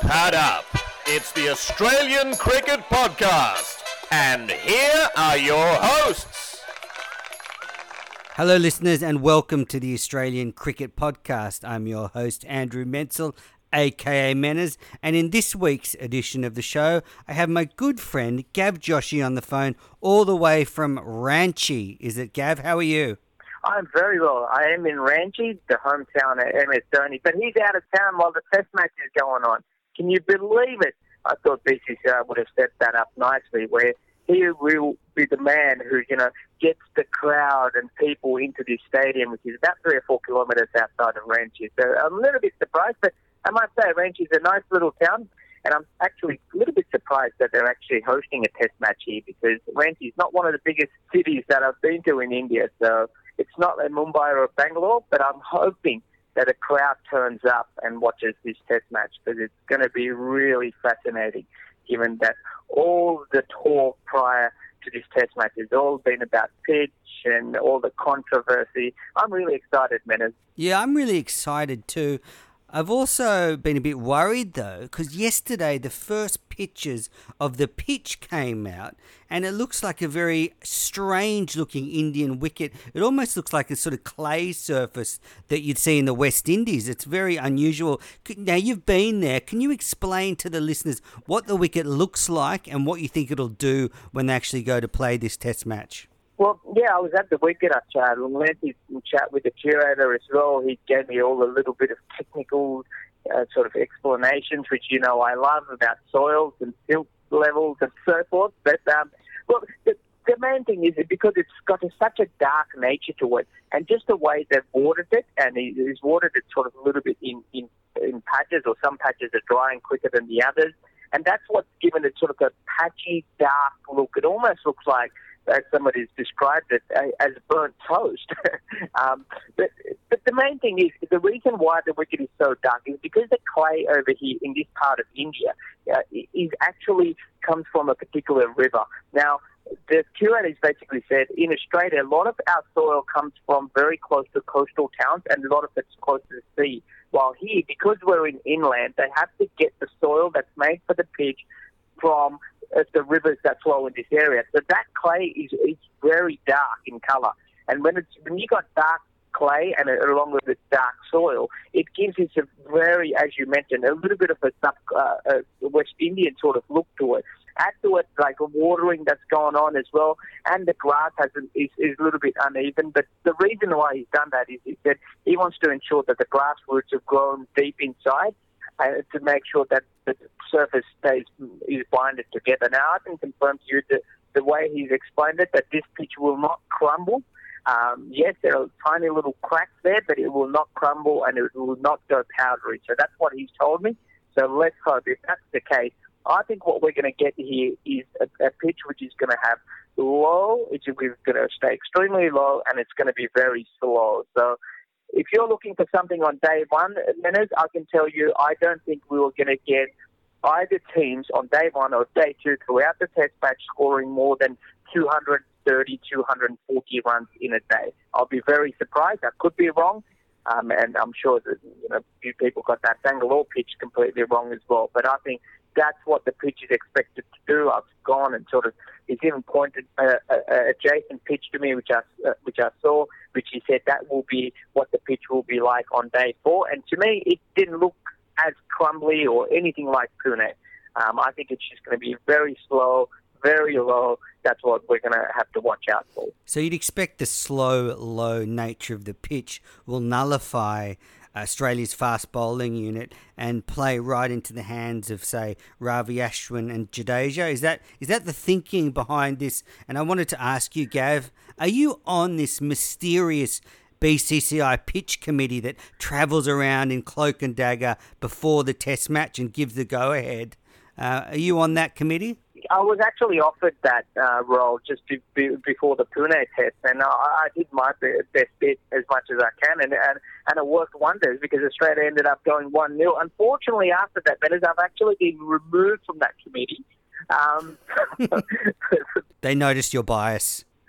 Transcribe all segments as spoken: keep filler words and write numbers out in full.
Pad up. It's the Australian Cricket Podcast. And here are your hosts. Hello, listeners, and welcome to the Australian Cricket Podcast. I'm your host, Andrew Menzel, aka Menners, and in this week's edition of the show, I have my good friend Gav Joshi on the phone, all the way from Ranchi. Is it, Gav? How are you? I'm very well. I am in Ranchi, the hometown of M S Dhoni, but he's out of town while the Test match is going on. Can you believe it? I thought B C C I would have set that up nicely, where he will be the man who, you know, gets the crowd and people into this stadium, which is about three or four kilometres outside of Ranchi. So I'm a little bit surprised, but I must say Ranchi is a nice little town, and I'm actually a little bit surprised that they're actually hosting a Test match here, because Ranchi is not one of the biggest cities that I've been to in India. So it's not like Mumbai or Bangalore, but I'm hoping that a crowd turns up and watches this Test match, because it's going to be really fascinating, given that all the talk prior to this Test match has all been about pitch and all the controversy. I'm really excited, Menners. Yeah, I'm really excited too. I've also been a bit worried, though, because yesterday the first pictures of the pitch came out, and it looks like a very strange-looking Indian wicket. It almost looks like a sort of clay surface that you'd see in the West Indies. It's very unusual. Now, you've been there. Can you explain to the listeners what the wicket looks like and what you think it'll do when they actually go to play this Test match? Well, yeah, I was at the wicket up chat. We went to chat with the curator as well. He gave me all a little bit of technical uh, sort of explanations, which, you know, I love, about soils and silt levels and so forth. But, um, well, the, the main thing is that because it's got a, such a dark nature to it, and just the way they've watered it, and he, he's watered it sort of a little bit in, in, in patches, or some patches are drying quicker than the others. And that's what's given it sort of a patchy, dark look. It almost looks like, as somebody's described it, as burnt toast. um, but, but the main thing is, the reason why the wicket is so dark is because the clay over here in this part of India uh, is actually comes from a particular river. Now, the curators basically said, in Australia, a lot of our soil comes from very close to coastal towns, and a lot of it's close to the sea. While here, because we're in inland, they have to get the soil that's made for the pitch from uh, the rivers that flow in this area. So that clay is, is very dark in colour. And when it's when you got dark clay and uh, along with the dark soil, it gives it a very, as you mentioned, a little bit of a, uh, a West Indian sort of look to it. Add to it like a watering that's going on as well, and the grass has an, is, is a little bit uneven. But the reason why he's done that is, is that he wants to ensure that the grass roots have grown deep inside, uh, to make sure that the surface stays is binded together. Now, I can confirm to you that the way he's explained it, that this pitch will not crumble. Um, yes, there are tiny little cracks there, but it will not crumble and it will not go powdery. So that's what he's told me. So let's hope if that's the case. I think what we're going to get here is a, a pitch which is going to have low, it's going to stay extremely low, and it's going to be very slow. So if you're looking for something on day one, Menners, I can tell you I don't think we were going to get either teams on day one or day two throughout the Test match scoring more than two hundred thirty, two hundred forty runs in a day. I'll be very surprised. I could be wrong. Um, and I'm sure that, you know, a few people got that Bangalore pitch completely wrong as well. But I think that's what the pitch is expected to do. I've gone and sort of, he's even pointed a, a, a adjacent pitch to me, which I, uh, which I saw, which he said that will be what the pitch will be like on day four. And to me, it didn't look as crumbly or anything like Pune. Um, I think it's just going to be very slow, very low. That's what we're going to have to watch out for. So you'd expect the slow, low nature of the pitch will nullify Australia's fast bowling unit and play right into the hands of, say, Ravi Ashwin and Jadeja. Is that is that the thinking behind this? And I wanted to ask you, Gav, are you on this mysterious B C C I pitch committee that travels around in cloak and dagger before the Test match and gives the go-ahead? Uh, are you on that committee? I was actually offered that uh, role just to, be, before the Pune test, and I, I did my best bit as much as I can, and, and and it worked wonders because Australia ended up going one nil. Unfortunately, after that, Menners, I've actually been removed from that committee. Um, they noticed your bias.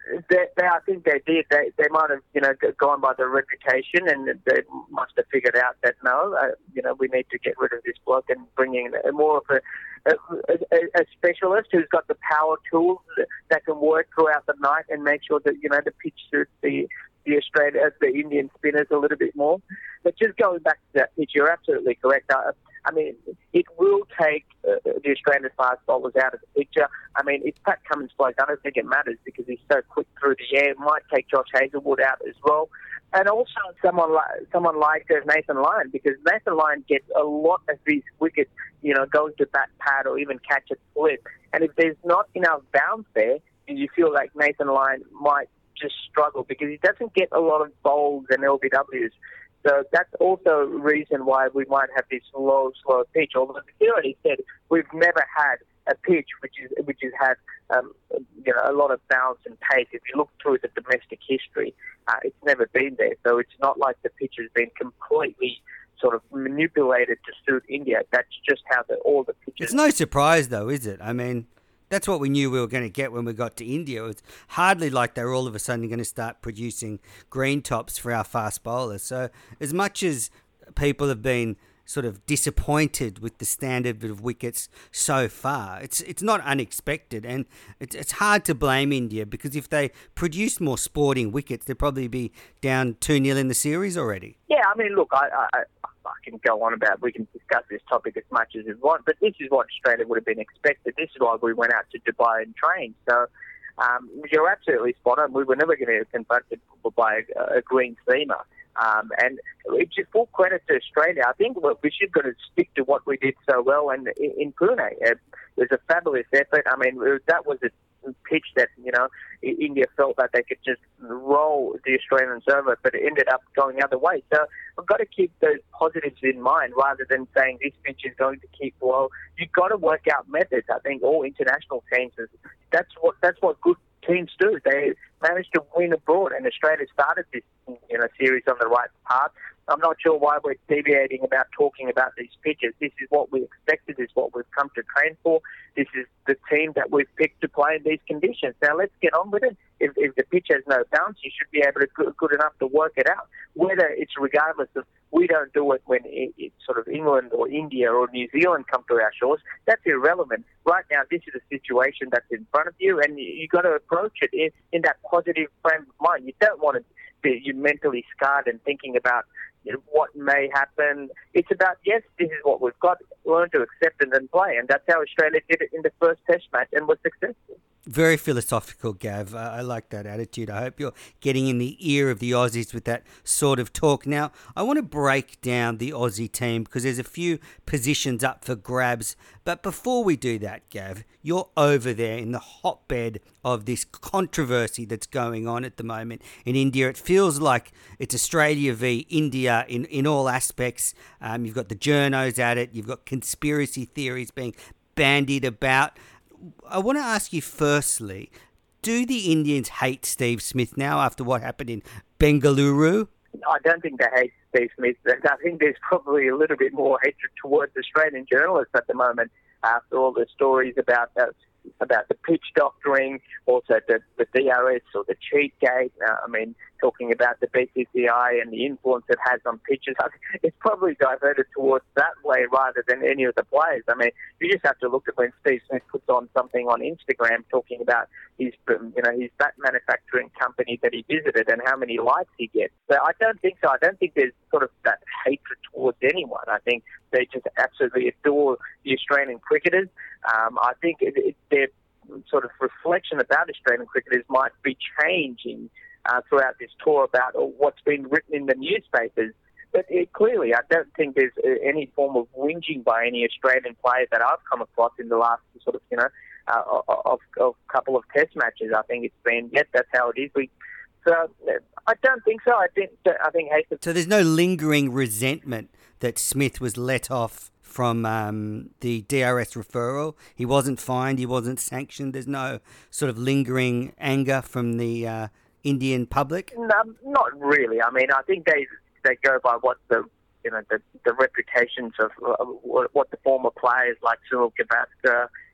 They, they, I think they did. They, they might have, you know, gone by the reputation, and they must have figured out that no, uh, you know, we need to get rid of this bloke and bring in a, more of a, a, a, a specialist who's got the power tools that, that can work throughout the night and make sure that, you know, the pitch suits the the Australia, the Indian spinners a little bit more. But just going back to that pitch, you're absolutely correct. I, I mean, it will take uh, the Australian fast bowlers out of the picture. I mean, if Pat Cummins plays, I don't think it matters because he's so quick through the air. It might take Josh Hazlewood out as well. And also someone like someone like uh, Nathan Lyon, because Nathan Lyon gets a lot of these wickets, you know, going to bat pad or even catch a slip. And if there's not enough bounce there, you feel like Nathan Lyon might just struggle because he doesn't get a lot of bowls and L B Ws. So that's also a reason why we might have this low, slow pitch. Although the theory said we've never had a pitch which is which has had um, you know, a lot of bounce and pace. If you look through the domestic history, uh, it's never been there. So it's not like the pitch has been completely sort of manipulated to suit India. That's just how the, all the pitches... It's no surprise, though, is it? I mean, that's what we knew we were going to get when we got to India. It's hardly like they were all of a sudden going to start producing green tops for our fast bowlers. So as much as people have been sort of disappointed with the standard of wickets so far, it's it's not unexpected, and it's it's hard to blame India because if they produced more sporting wickets, they'd probably be down two nil in the series already. Yeah, I mean, look, I, I I can go on about, we can discuss this topic as much as we want, but this is what Australia would have been expected. This is why we went out to Dubai and trained. So um, you're absolutely spot on. We were never going to get confronted by a, a green seamer. Um, and it's just full credit to Australia. I think we should got to stick to what we did so well. And in, in Pune, it was a fabulous effort. I mean, that was a pitch that, you know, India felt that they could just roll the Australian server, but it ended up going the other way. So we've got to keep those positives in mind rather than saying this pitch is going to keep well. You've got to work out methods. I think all international teams, that's what that's what good teams do. They managed to win abroad, and Australia started this, you know, series on the right path. I'm not sure why we're deviating about talking about these pitches. This is what we expected. This is what we've come to train for. This is the team that we've picked to play in these conditions. Now let's get on with it. If, if the pitch has no bounce, you should be able to good, good enough to work it out. Whether it's regardless of, we don't do it when it, it's sort of England or India or New Zealand come to our shores, that's irrelevant. Right now, this is a situation that's in front of you, and you, you got to approach it in, in that positive frame of mind. You don't want to be you mentally scarred and thinking about, you know, what may happen. It's about, yes, this is what we've got, learn to accept it and play. And that's how Australia did it in the first test match and was successful. Very philosophical, Gav. Uh, I like that attitude. I hope you're getting in the ear of the Aussies with that sort of talk. Now, I want to break down the Aussie team because there's a few positions up for grabs. But before we do that, Gav, you're over there in the hotbed of this controversy that's going on at the moment in India. It feels like it's Australia v India in, in all aspects. Um, you've got the journos at it. You've got conspiracy theories being bandied about. I want to ask you firstly, do the Indians hate Steve Smith now after what happened in Bengaluru? I don't think they hate Steve Smith. I think there's probably a little bit more hatred towards Australian journalists at the moment after all the stories about uh, about the pitch doctoring, also the, the D R S or the cheat gate. Uh, I mean, talking about the B C C I and the influence it has on pitches. I think it's probably diverted towards that way rather than any of the players. I mean, you just have to look at when Steve Smith puts on something on Instagram talking about his, you know, his bat manufacturing company that he visited and how many likes he gets. So I don't think so. I don't think there's sort of that hatred towards anyone. I think they just absolutely adore the Australian cricketers. Um, I think it, it, their sort of reflection about Australian cricketers might be changing Uh, throughout this tour about what's been written in the newspapers. But it, clearly, I don't think there's uh, any form of whinging by any Australian players that I've come across in the last sort of, you know, uh, of, of couple of test matches. I think it's been, yes, that's how it is. We, so uh, I don't think so. I think, I think Hayes... So there's no lingering resentment that Smith was let off from um, the D R S referral. He wasn't fined, he wasn't sanctioned. There's no sort of lingering anger from the uh, Indian public? No, not really. I mean, I think they they go by what the you know the, the reputations of uh, what the former players like Sunil Gavaskar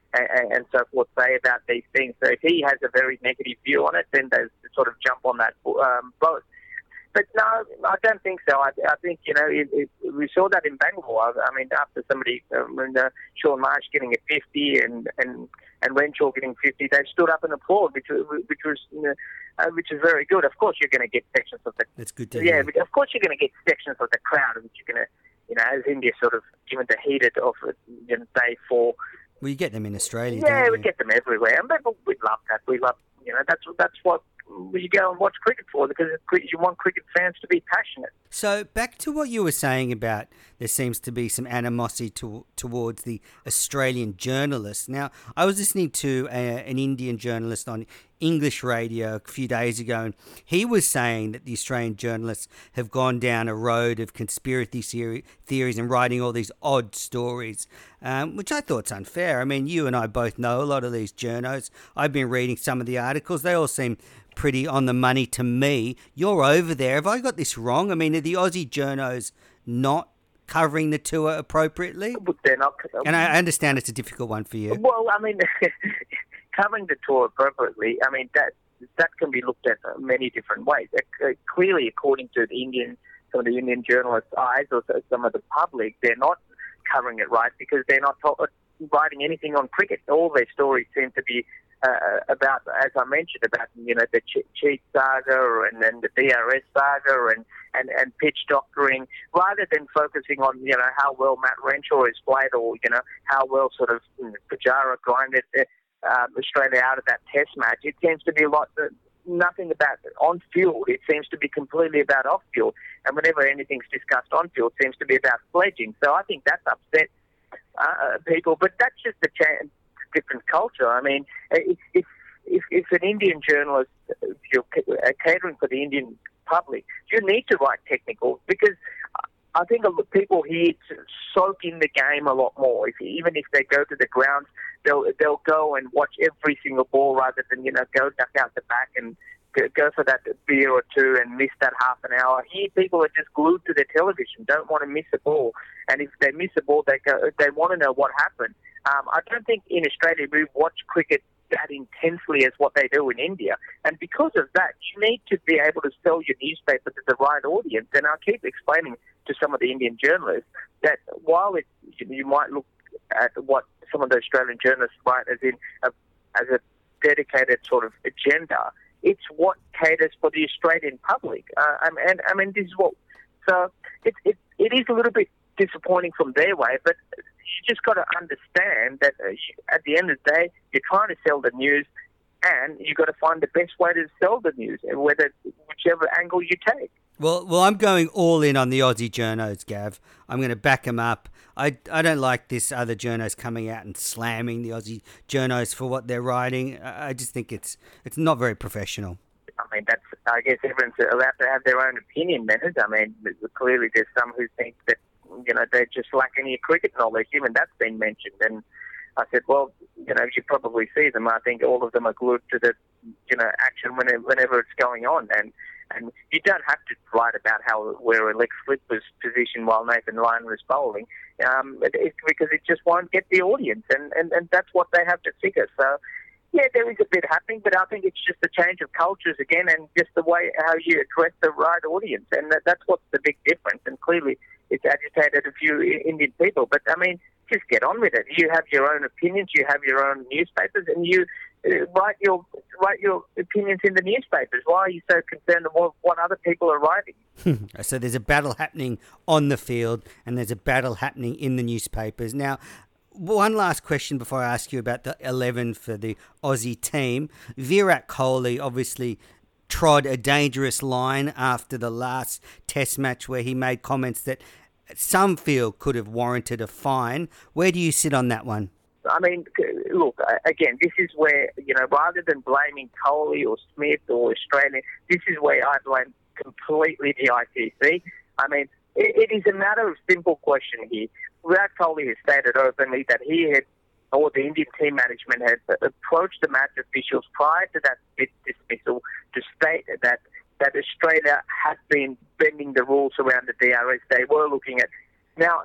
and, and so forth say about these things. So if he has a very negative view on it, then they sort of jump on that um, boat. But no, I don't think so. I, I think, you know, it, it, we saw that in Bangalore. I mean, after somebody, um, when uh, Sean Marsh getting a fifty and, and, and Renshaw getting fifty, they stood up and applauded, which, which was you know, uh, which is very good. Of course, you're going to get sections of the... That's good to yeah, hear. But of course, you're going to get sections of the crowd, which you're going to, you know, as India sort of given the heated of you know, day four. Well, you get them in Australia, Yeah, don't we you? get them everywhere. And we we love that. We love, you know, that's that's what you go and watch cricket for, because you want cricket fans to be passionate. So back to what you were saying about there seems to be some animosity to, towards the Australian journalists. Now, I was listening to a, an Indian journalist on English radio a few days ago, and he was saying that the Australian journalists have gone down a road of conspiracy theories and writing all these odd stories, um, which I thought's unfair. I mean, you and I both know a lot of these journos. I've been reading some of the articles. They all seem pretty on the money to me. You're over there. Have I got this wrong? I mean, are the Aussie journos not covering the tour appropriately? But they're not. And I understand it's a difficult one for you. Well, I mean, covering the tour appropriately, I mean, that that can be looked at many different ways. Uh, clearly, according to the Indian, some of the Indian journalists' eyes, or some of the public, they're not covering it right because they're not to- writing anything on cricket. All their stories seem to be Uh, about, as I mentioned, about you know the che- cheat saga and then the D R S saga and, and, and pitch doctoring, rather than focusing on you know how well Matt Renshaw is played, or you know how well sort of you know, Pujara grinded uh, Australia out of that Test match. It seems to be a lot. Uh, nothing about on field. It seems to be completely about off field, and whenever anything's discussed on field, it seems to be about sledging. So I think that's upset uh, people, but that's just the chance. Different culture. I mean, if, if if an Indian journalist, if you're catering for the Indian public, you need to write technical, because I think people here soak in the game a lot more. If, even if they go to the grounds, they'll they'll go and watch every single ball rather than you know go duck out the back and go for that beer or two and miss that half an hour. Here, people are just glued to their television, don't want to miss a ball, and if they miss a ball, they go they want to know what happened. Um, I don't think in Australia we watch cricket that intensely as what they do in India. And because of that, you need to be able to sell your newspaper to the right audience. And I keep explaining to some of the Indian journalists that while it, you might look at what some of the Australian journalists write as in a, as a dedicated sort of agenda, it's what caters for the Australian public. Uh, and, and I mean, this is what... So it, it, it is a little bit disappointing from their way, but you just got to understand that uh, at the end of the day, you're trying to sell the news, and you've got to find the best way to sell the news, and whether whichever angle you take. Well, well, I'm going all in on the Aussie journos, Gav. I'm going to back them up. I, I don't like this other journos coming out and slamming the Aussie journos for what they're writing. I I just think it's it's not very professional. I mean, that's I guess everyone's allowed to have their own opinion, Menners. I mean, clearly there's some who think that you know, they just lack any cricket knowledge. Even that's been mentioned. And I said, well, you know, you probably see them. I think all of them are glued to the, you know, action whenever, whenever it's going on. And and you don't have to write about how where Alex Flip was positioned while Nathan Lyon was bowling, um, it, it, because it just won't get the audience. And, and, and that's what they have to figure. So, yeah, there is a bit happening, but I think it's just a change of cultures again, and just the way how you address the right audience. And that, that's what's the big difference. And clearly, it's agitated a few Indian people. But, I mean, just get on with it. You have your own opinions, you have your own newspapers, and you uh, write your write your opinions in the newspapers. Why are you so concerned about what other people are writing? So there's a battle happening on the field, and there's a battle happening in the newspapers. Now, one last question before I ask you about the eleven for the Aussie team. Virat Kohli obviously trod a dangerous line after the last Test match where he made comments that some feel could have warranted a fine. Where do you sit on that one? I mean, look, again, this is where, you know, rather than blaming Kohli or Smith or Australia, this is where I blame completely the I C C. I mean, it, it is a matter of simple question here. Virat Kohli has stated openly that he had, or the Indian team management had approached the match officials prior to that dismissal to state that that Australia had been bending the rules around the D R S. They were looking at... Now,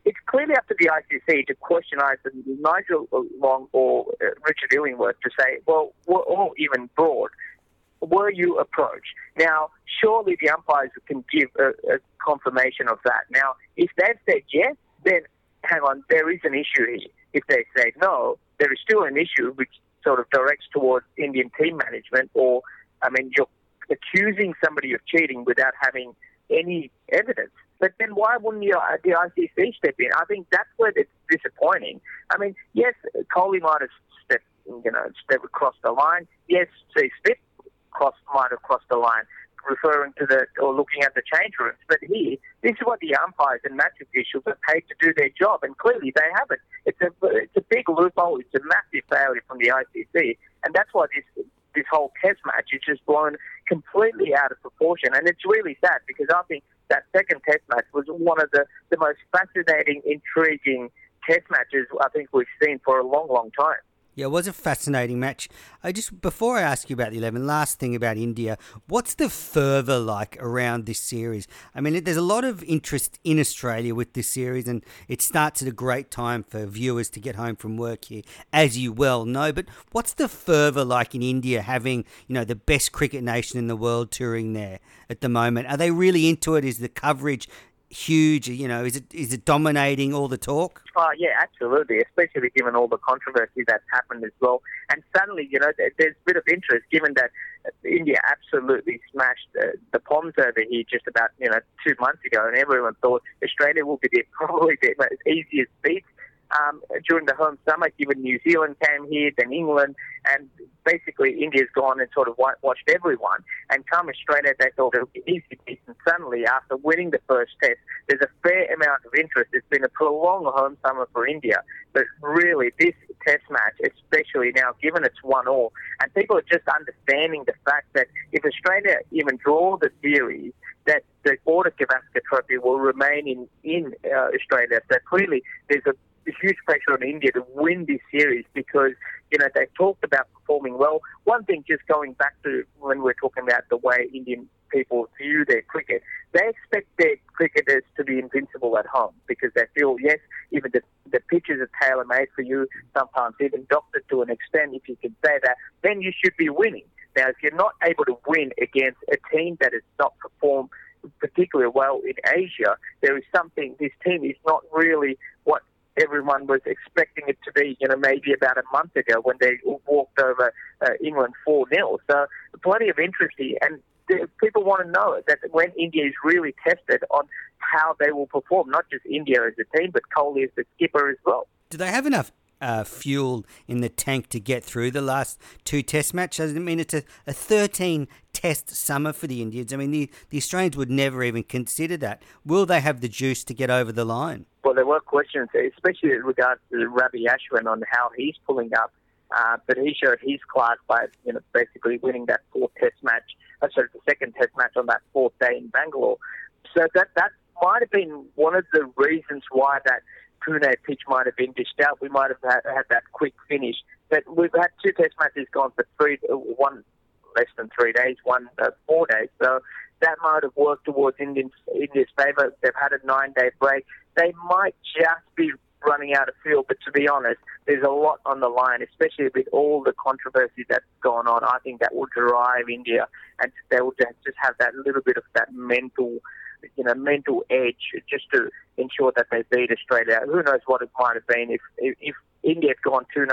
it's clearly up to the I C C to question either Nigel Long or uh, Richard Illingworth to say, well, or even Broad, were you approached? Now, surely the umpires can give a, a confirmation of that. Now, if they've said yes, then hang on, there is an issue here. If they say no, there is still an issue which sort of directs towards Indian team management, or, I mean, you're accusing somebody of cheating without having any evidence. But then why wouldn't the, the I C C step in? I think that's where it's disappointing. I mean, yes, Kohli might have stepped, you know, stepped across the line. Yes, Steve Smith cross, might have crossed the line, referring to the, or looking at the change rooms. But here, this is what the umpires and match officials are paid to do their job, and clearly they haven't. It's a, it's a big loophole. It's a massive failure from the I C C, and that's why this this whole test match is just blown completely out of proportion. And it's really sad, because I think that second test match was one of the, the most fascinating, intriguing test matches I think we've seen for a long, long time. Yeah, it was a fascinating match. I just before I ask you about the eleven, last thing about India, what's the fervour like around this series? I mean, there's a lot of interest in Australia with this series, and it starts at a great time for viewers to get home from work here, as you well know. But what's the fervour like in India, having, you know, the best cricket nation in the world touring there at the moment? Are they really into it? Is the coverage huge? You know, is it is it dominating all the talk? Oh, yeah, absolutely, especially given all the controversy that's happened as well. And suddenly, you know, there's a bit of interest, given that India absolutely smashed uh, the Poms over here just about, you know, two months ago, and everyone thought Australia will be the, probably the easiest beat um, during the home summer, given New Zealand came here, then England, and basically India's gone and sort of whitewashed everyone. And come Australia, they thought it would be easy beat, and suddenly, after winning the first test, there's a fair amount of interest. It's been a prolonged home summer for India, but really this test match, especially now, given it's one all, and people are just understanding the fact that if Australia even draw the series, that the Border Gavaskar Trophy will remain in, in uh, Australia. So clearly there's a huge pressure on India to win this series, because, you know, they've talked about performing well. One thing, just going back to when we're talking about the way Indian people view their cricket, they expect their cricketers to be invincible at home, because they feel, yes, even the, the pitches are tailor-made for you, sometimes even doctored to an extent, if you can say that, then you should be winning. Now, if you're not able to win against a team that has not performed particularly well in Asia, there is something, this team is not really what everyone was expecting it to be, you know, maybe about a month ago when they walked over uh, England four nil. So plenty of interest here, and the, people want to know that when India is really tested on how they will perform, not just India as a team, but Kohli as the skipper as well. Do they have enough uh, fuel in the tank to get through the last two test matches? I mean, it's a, a thirteen test summer for the Indians. I mean, the, the Australians would never even consider that. Will they have the juice to get over the line? Well, there were questions, especially in regards to Ravi Ashwin, on how he's pulling up. Uh, but he showed his class by, you know, basically winning that fourth test match, uh, sorry, the second test match on that fourth day in Bangalore. So that that might have been one of the reasons why that Pune pitch might have been dished out. We might have had, had that quick finish. But we've had two test matches gone for three, one less than three days, one uh, four days. So that might have worked towards Indians, India's favour. They've had a nine-day break. They might just be running out of fuel, but to be honest, there's a lot on the line, especially with all the controversy that's gone on. I think that will drive India, and they will just have that little bit of that mental, you know, mental edge just to ensure that they beat Australia. Who knows what it might have been if if, if India had gone two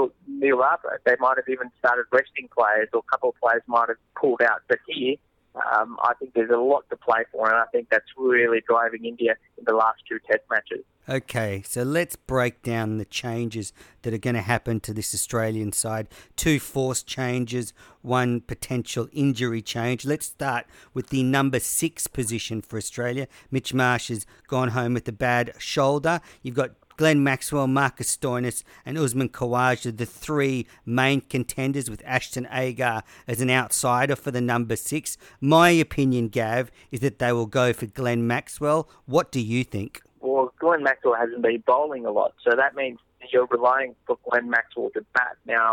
nil up, they might have even started resting players, or a couple of players might have pulled out. But here, Um, I think there's a lot to play for, and I think that's really driving India in the last two test matches. Okay, so let's break down the changes that are going to happen to this Australian side. Two forced changes, one potential injury change. Let's start with the number six position for Australia. Mitch Marsh has gone home with a bad shoulder. You've got Glenn Maxwell, Marcus Stoinis and Usman Khawaja, the three main contenders, with Ashton Agar as an outsider for the number six. My opinion, Gav, is that they will go for Glenn Maxwell. What do you think? Well, Glenn Maxwell hasn't been bowling a lot, so that means you're relying for Glenn Maxwell to bat. Now,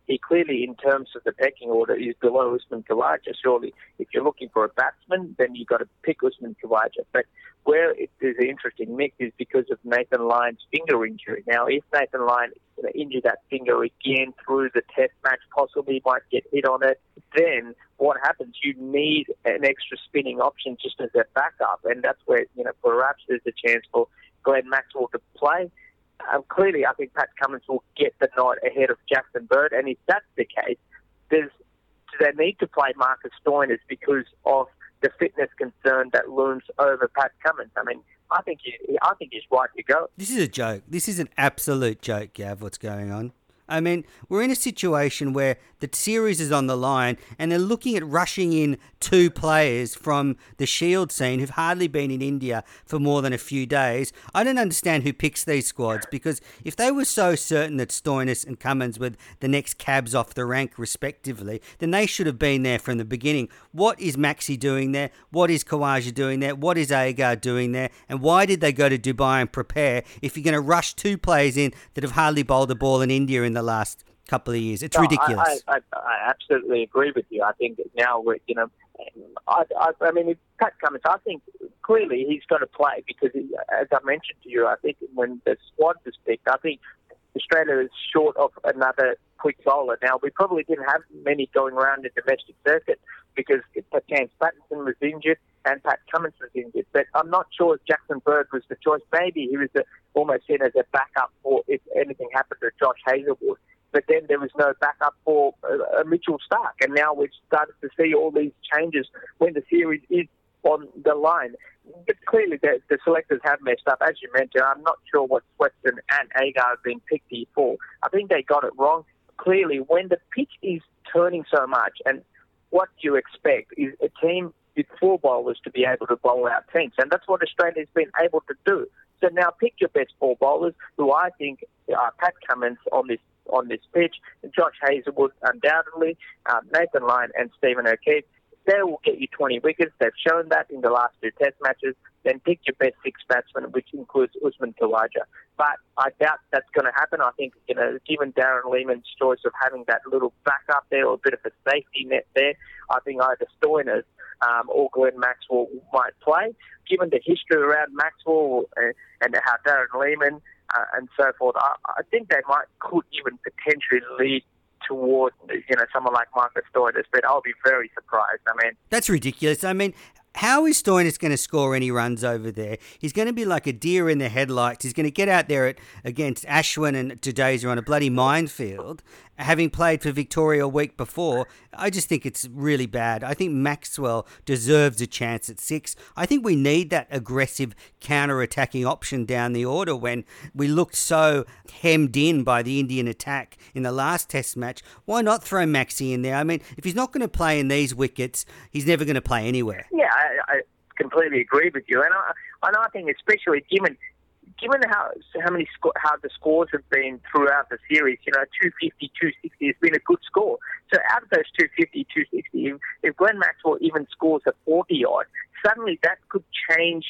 he clearly, in terms of the pecking order, is below Usman Khawaja. Surely, if you're looking for a batsman, then you've got to pick Usman Khawaja. But where it is an interesting mix is because of Nathan Lyon's finger injury. Now, if Nathan Lyon is going to injure that finger again through the test match, possibly might get hit on it, then what happens? You need an extra spinning option just as a backup, and that's where, you know, perhaps there's a chance for Glenn Maxwell to play. Um, clearly, I think Pat Cummins will get the nod ahead of Jackson Bird, and if that's the case, there's, do they need to play Marcus Stoinis because of the fitness concern that looms over Pat Cummins? I mean, I think he, I think he's right to go. This is a joke. This is an absolute joke, Gav, what's going on. I mean, we're in a situation where the series is on the line and they're looking at rushing in two players from the Shield scene who've hardly been in India for more than a few days. I don't understand who picks these squads, because if they were so certain that Stoinis and Cummins were the next cabs off the rank respectively, then they should have been there from the beginning. What is Maxi doing there? What is Khawaja doing there? What is Agar doing there? And why did they go to Dubai and prepare if you're going to rush two players in that have hardly bowled a ball in India in the last couple of years? It's no, ridiculous. I, I, I absolutely agree with you. I think that now we're, you know, I, I, I mean, if Pat Cummins, I think clearly he's going to play because, he, as I mentioned to you, I think when the squad was picked, I think Australia is short of another quick bowler. Now, we probably didn't have many going around the domestic circuit because James Pattinson was injured and Pat Cummins was injured. But I'm not sure if Jackson Bird was the choice. Maybe he was the, almost seen as a backup for if anything happened to Josh Hazlewood. But then there was no backup for uh, Mitchell Starc. And now we've started to see all these changes when the series is on the line. But clearly the, the selectors have messed up. As you mentioned, I'm not sure what Swetson and Agar have been picked here for. I think they got it wrong. Clearly, when the pitch is turning so much, and what you expect is a team with four bowlers to be able to bowl out teams. And that's what Australia's been able to do. So now pick your best four bowlers, who I think are Pat Cummins on this on this pitch, Josh Hazlewood undoubtedly, uh, Nathan Lyon and Stephen O'Keefe. They will get you twenty wickets. They've shown that in the last two test matches. Then pick your best six batsmen, which includes Usman Khawaja. But I doubt that's going to happen. I think, you know, given Darren Lehmann's choice of having that little backup there or a bit of a safety net there, I think either Stoinis um, or Glenn Maxwell might play. Given the history around Maxwell and, and how Darren Lehmann uh, and so forth, I, I think they might could even potentially lead toward, you know, someone like Marcus Stoinis, but I'll be very surprised. I mean, that's ridiculous. I mean, how is Stoinis going to score any runs over there? He's going to be like a deer in the headlights. He's going to get out there at, against Ashwin and Jadeja on a bloody minefield, having played for Victoria a week before. I just think it's really bad. I think Maxwell deserves a chance at six. I think we need that aggressive counter-attacking option down the order when we looked so hemmed in by the Indian attack in the last test match. Why not throw Maxi in there? I mean, if he's not going to play in these wickets, he's never going to play anywhere. Yeah, I, I completely agree with you. And I, and I think especially given... Given how how many sco- how the scores have been throughout the series, you know, two fifty, two sixty has been a good score. So out of those two fifty, two sixty, if, if Glenn Maxwell even scores a forty odd, suddenly that could change,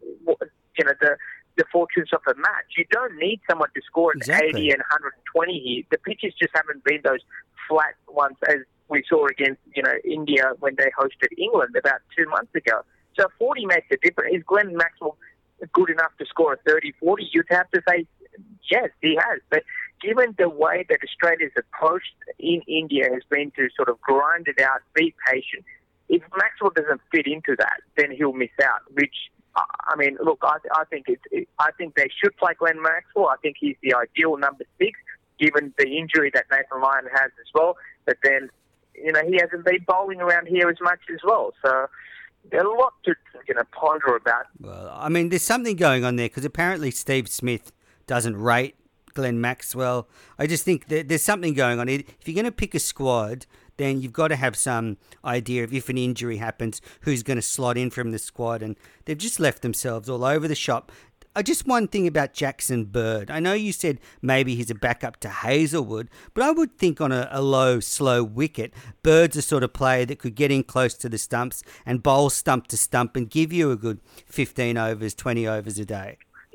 you know, the the fortunes of a match. You don't need someone to score an Exactly. eighty and one twenty here. The pitches just haven't been those flat ones as we saw against, you know, India when they hosted England about two months ago. So forty makes a difference. Is Glenn Maxwell good enough to score a thirty forty? You'd have to say yes, he has. But given the way that Australia's approach in India has been to sort of grind it out, be patient, if Maxwell doesn't fit into that, then he'll miss out. Which, I mean, look, I, I think it's, it, I think they should play Glenn Maxwell. I think he's the ideal number six, given the injury that Nathan Lyon has as well. But then, you know, he hasn't been bowling around here as much as well. So there's a lot to, you know, ponder about. Well, I mean, there's something going on there because apparently Steve Smith doesn't rate Glenn Maxwell. I just think that there's something going on. If you're going to pick a squad, then you've got to have some idea of if an injury happens, who's going to slot in from the squad. And they've just left themselves all over the shop. Uh, just one thing about Jackson Bird. I know you said maybe he's a backup to Hazlewood, but I would think on a, a low, slow wicket, Bird's a sort of player that could get in close to the stumps and bowl stump to stump and give you a good fifteen overs, twenty overs a day.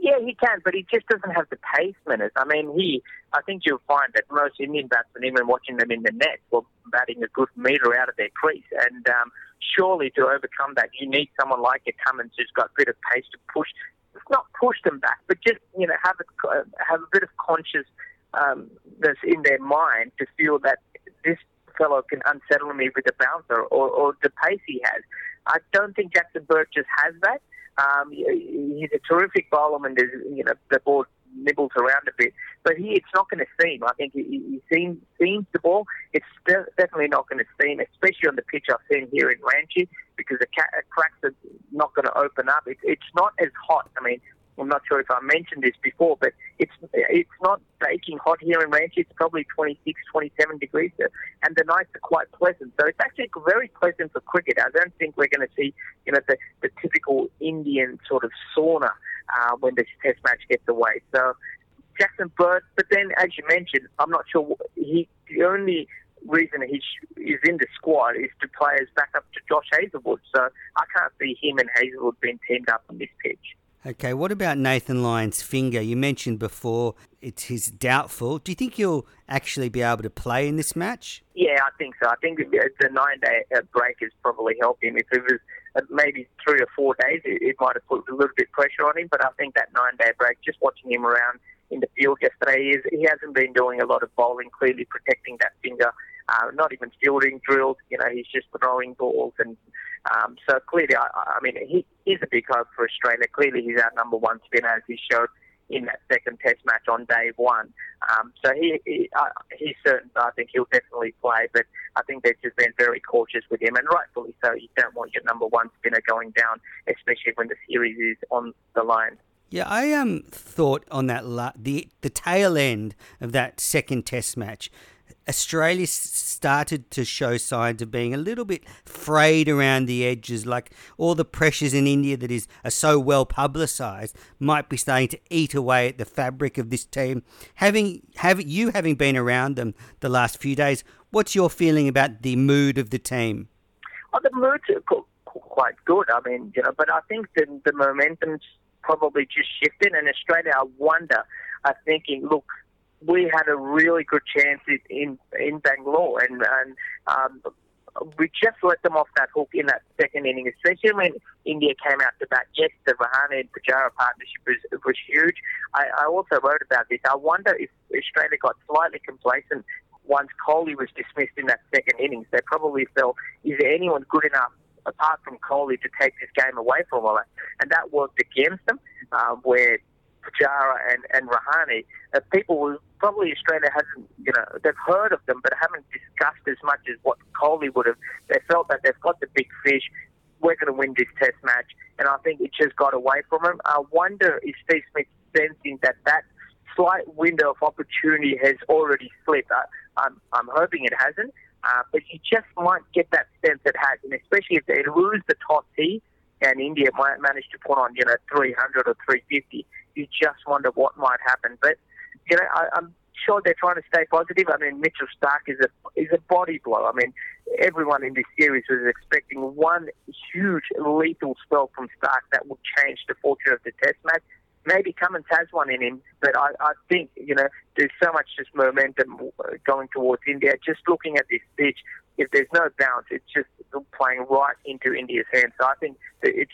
Yeah, he can, but he just doesn't have the pace minutes. I mean, he. I think you'll find that most Indian batsmen, even watching them in the net, were batting a good metre out of their crease. And um, surely to overcome that, you need someone like a Cummins who's got a bit of pace to push, not push them back, but just you know have a have a bit of consciousness um, in their mind to feel that this fellow can unsettle me with a bouncer or, or the pace he has. I don't think Jackson Bird just has that. Um, he's a terrific bowler when there's, you know, the ball nibbles around a bit, but he, it's not going to seam. I think he, he seems, seams the ball. It's de- definitely not going to seam, especially on the pitch I've seen here in Ranchi, because the ca- cracks are not going to open up. It, it's not as hot. I mean, I'm not sure if I mentioned this before, but it's it's not baking hot here in Ranchi. It's probably twenty-six, twenty-seven degrees, and the nights are quite pleasant. So it's actually very pleasant for cricket. I don't think we're going to see, you know, the, the typical Indian sort of sauna uh, when this Test match gets away. So Jackson Bird, but then as you mentioned, I'm not sure he the only reason he is in the squad is to play as backup to Josh Hazlewood. So I can't see him and Hazlewood being teamed up on this pitch. Okay, what about Nathan Lyon's finger? You mentioned before it's his doubtful. Do you think he'll actually be able to play in this match? Yeah, I think so. I think the nine-day break has probably helped him. If it was maybe three or four days, it might have put a little bit of pressure on him. But I think that nine-day break, just watching him around in the field yesterday, is he hasn't been doing a lot of bowling, clearly protecting that finger. Uh, not even fielding drills. You know, he's just throwing balls and. Um, so clearly, I, I mean, he is a big hope for Australia. Clearly, he's our number one spinner, as he showed in that second Test match on day one. Um, so he, he uh, he's certain. I think he'll definitely play, but I think they've just been very cautious with him, and rightfully so. You don't want your number one spinner going down, especially when the series is on the line. Yeah, I um thought on that la- the the tail end of that second Test match, Australia started to show signs of being a little bit frayed around the edges, like all the pressures in India that is are so well publicised might be starting to eat away at the fabric of this team. Having have you having been around them the last few days, what's your feeling about the mood of the team? Oh, the mood's quite good. I mean, you know, but I think the the momentum's probably just shifted, and Australia, I wonder, are thinking, look, we had a really good chance in in Bangalore, and, and um, we just let them off that hook in that second inning, especially when India came out to bat. Yes, the Rahane and Pujara partnership was, was huge. I, I also wrote about this. I wonder if Australia got slightly complacent once Kohli was dismissed in that second innings. They probably felt, is there anyone good enough apart from Kohli to take this game away from them? And that worked against them, uh, where Pujara and, and Rahane, uh, people will, probably Australia hasn't, you know, they've heard of them but haven't discussed as much as what Kohli would have. They felt that they've got the big fish, we're going to win this Test match, and I think it just got away from them. I wonder if Steve Smith's sensing that that slight window of opportunity has already slipped. I, I'm, I'm hoping it hasn't, uh, but you just might get that sense it has, and especially if they lose the toss here, and India might manage to put on, you know, three hundred or three fifty, you just wonder what might happen. But, you know, I, I'm sure they're trying to stay positive. I mean, Mitchell Starc is a is a body blow. I mean, everyone in this series was expecting one huge lethal spell from Starc that would change the fortune of the Test match. Maybe Cummins has one in him, but I, I think, you know, there's so much just momentum going towards India. Just looking at this pitch, if there's no bounce, it's just playing right into India's hands. So I think that it's,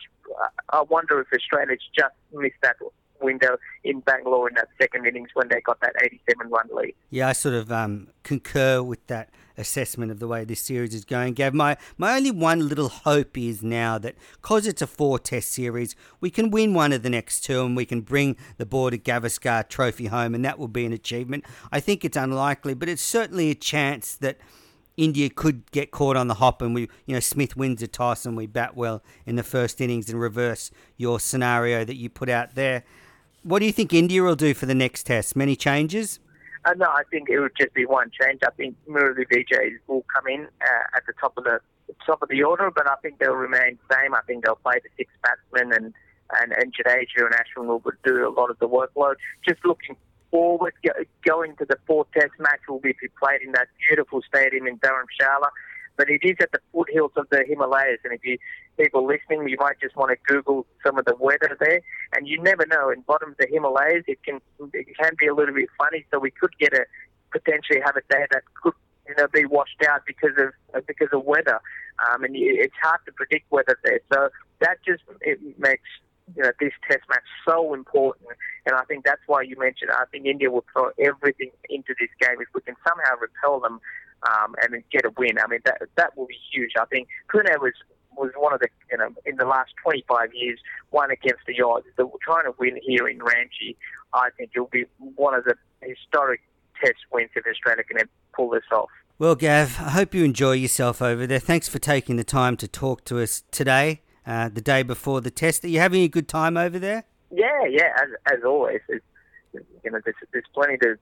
I wonder if Australia's just missed that window in Bangalore in that second innings when they got that eighty-seven run lead. Yeah, I sort of um, concur with that assessment of the way this series is going, Gav. My, my only one little hope is now that because it's a four-test series, we can win one of the next two and we can bring the Border Gavaskar trophy home, and that will be an achievement. I think it's unlikely, but it's certainly a chance that India could get caught on the hop and we, you know, Smith wins a toss and we bat well in the first innings and reverse your scenario that you put out there. What do you think India will do for the next test? Many changes? Uh, no, I think it would just be one change. I think Murali Vijay will come in uh, at the top of the top of the order, but I think they'll remain same. I think they'll play the six batsmen, and and and Jadeja and Ashwin will do a lot of the workload. Just looking forward, go, going to the fourth Test match will be played in that beautiful stadium in Dharamshala. But it is at the foothills of the Himalayas, and if you people listening, you might just want to Google some of the weather there, and you never know. In bottom of the Himalayas, it can it can be a little bit funny. So we could get a potentially have a day that could you know be washed out because of because of weather, um, and it's hard to predict weather there. So that just it makes you know this Test match so important, and I think that's why you mentioned. I think India will throw everything into this game if we can somehow repel them um, and then get a win. I mean that that will be huge. I think Pune was. was one of the, you know, in the last twenty-five years, one against the odds. So we're trying to win here in Ranchi. I think it'll be one of the historic Test wins if Australia can pull this off. Well, Gav, I hope you enjoy yourself over there. Thanks for taking the time to talk to us today, uh, the day before the Test. Are you having a good time over there? Yeah, yeah, as, as always. It's, you know, there's, there's plenty to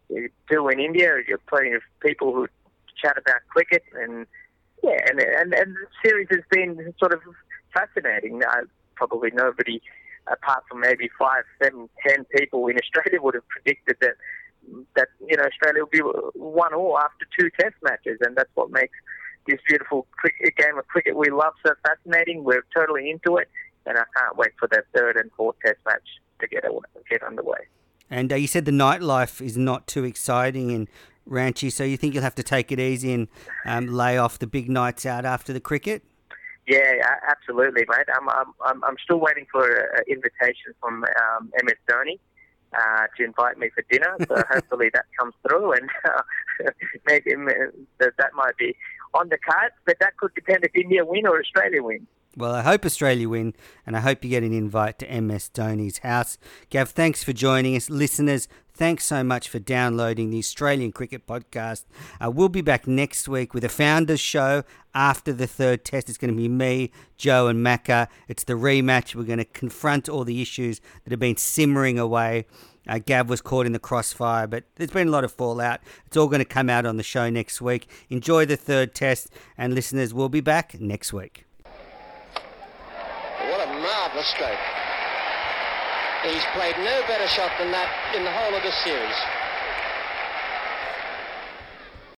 do in India. There's plenty of people who chat about cricket and Yeah, and, and and the series has been sort of fascinating. Uh, probably nobody, apart from maybe five, seven, ten people in Australia, would have predicted that that you know Australia will be one all after two Test matches, and that's what makes this beautiful cricket, game of cricket we love so fascinating. We're totally into it, and I can't wait for the third and fourth Test match to get get underway. And uh, you said the nightlife is not too exciting in Ranchi, so you think you'll have to take it easy and um, lay off the big nights out after the cricket? Yeah, absolutely, mate. I'm I'm I'm still waiting for an invitation from um, M S Dhoni uh, to invite me for dinner. So hopefully that comes through, and uh, maybe that that might be on the cards. But that could depend if India win or Australia win. Well, I hope Australia win, and I hope you get an invite to M S Dhoni's house. Gav, thanks for joining us. Listeners, thanks so much for downloading the Australian Cricket Podcast. Uh, we'll be back next week with a Founders Show after the third Test. It's going to be me, Joe and Macca. It's the rematch. We're going to confront all the issues that have been simmering away. Uh, Gav was caught in the crossfire, but there's been a lot of fallout. It's all going to come out on the show next week. Enjoy the third Test, and listeners, we'll be back next week. What a marvellous stroke. He's played no better shot than that in the whole of this series.